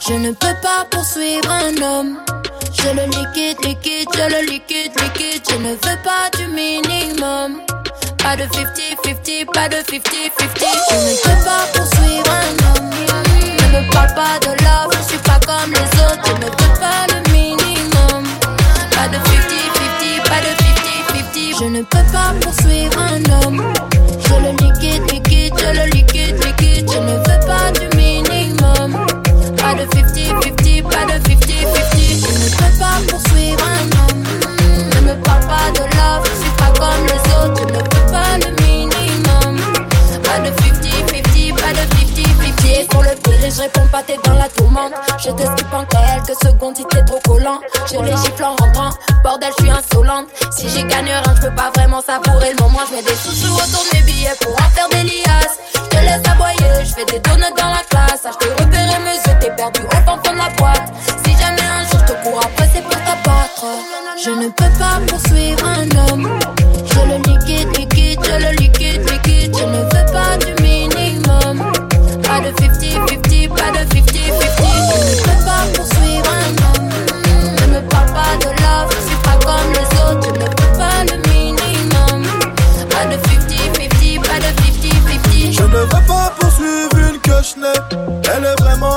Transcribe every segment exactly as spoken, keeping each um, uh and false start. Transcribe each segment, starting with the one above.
Je ne peux pas poursuivre un homme. Je le liquide, liquide, je le liquide, liquide. Je ne veux pas du minimum. Pas de cinquante cinquante, pas de cinquante cinquante. Je ne peux pas poursuivre un homme. Ne me parle pas de love, je suis pas comme les autres. Je ne veux pas le minimum. Pas de cinquante cinquante, pas de cinquante cinquante. Je ne peux pas poursuivre un homme. Je le liquide, liquide, je le liquide, liquide. Je ne veux pas du minimum. Pas de cinquante cinquante, pas de cinquante cinquante. Je ne peux pas poursuivre un homme. Ne me parle pas de love, je suis pas comme les autres. Je ne veux pas le minimum. Pas de cinquante cinquante, pas de cinquante cinquante. Pied sur le pire et je réponds pas, t'es dans la tourmente. Je t'esquive en quelques secondes si t'es trop collant. Je les gifle en rentrant, bordel je suis insolente. Si j'ai gagné rien, je peux pas vraiment savourer le moment. Je mets des chouchous autour de mes billets pour en faire des liasses. Je te laisse aboyer, je fais des donuts dans la classe. Ah, je t'ai repéré mes yeux, t'es perdu au fond de la boîte. Si jamais un jour je te cours après, c'est pour t'abattre. Je ne peux pas poursuivre un homme. Je le liquide, liquide, je le liquide, liquide. Je ne veux pas du minimum. Pas de cinquante cinquante, pas de cinquante cinquante. Je ne peux pas poursuivre un homme. Ne me parle pas de love, je suis pas comme les autres. Je ne veux pas le minimum. Pas de cinquante cinquante, pas de cinquante cinquante. Je ne veux pas poursuivre une que je n'ai. Elle est vraiment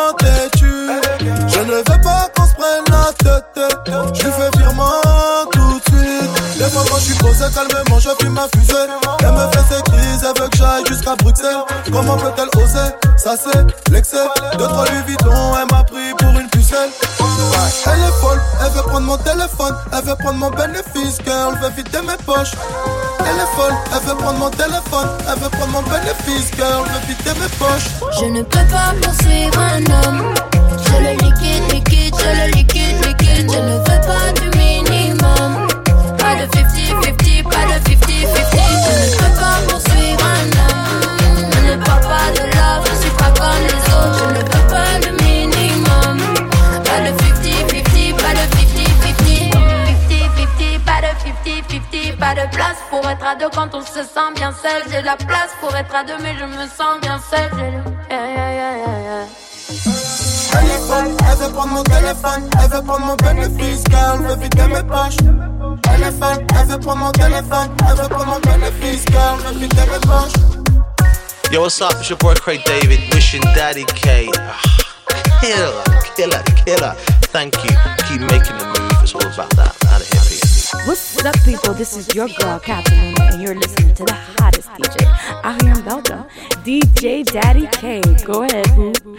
têtue. Je ne veux pas qu'on se prenne la tête. Je lui fais virement tout de suite. Des fois quand je suis posé calmement, je fume ma fusée. Elle me fait ses crises, elle veut que j'aille jusqu'à Bruxelles. Comment peut-elle oser? Ça c'est l'excès. Deux trois Louis Vuitton, elle m'a pris pour une pucelle. Elle est folle, elle veut prendre mon téléphone. Elle veut prendre mon bénéfice, girl, veut vider mes poches. Elle est folle, elle veut prendre mon téléphone. Elle veut prendre mon bénéfice, girl, veut vider mes poches. Je ne peux pas poursuivre un homme. Je le liquide, liquide, je le liquide, liquide. Je ne veux pas du minimum. Pas de cinquante cinquante, pas de cinquante cinquante. Je ne peux pas poursuivre un homme. Je ne parle pas de love, je suis pas comme les autres. Je ne veux pas le minimum. Pas de cinquante cinquante, pas de cinquante cinquante. cinquante cinquante, pas de cinquante cinquante. Pas de place pour être à deux quand on se sent bien seul. J'ai de la place pour être à deux mais je me sens bien seul. J'ai le... yeah, yeah, yeah, yeah, yeah. Elle est folle, elle veut prendre mon téléphone. Elle veut prendre mon bénéfice, car elle veut vider mes poches. Elle est folle, elle veut prendre mon téléphone. Elle veut prendre mon bénéfice, car elle veut vider mes poches. Yo, what's up? It's your boy Craig David, wishing Daddy K. Killer, killer, killer. Thank you. Keep making the move. It's all about that. Out of here, peace. What's up, people? This is your girl, Catherine, and you're listening to the hottest D J out here in Belgium, D J Daddy K. Go ahead, boo.